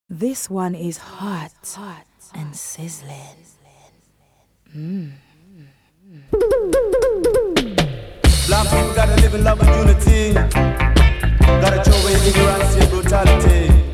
This one is hot and sizzling. Black people gotta live in love and unity. Gotta throw away ignorance and brutality.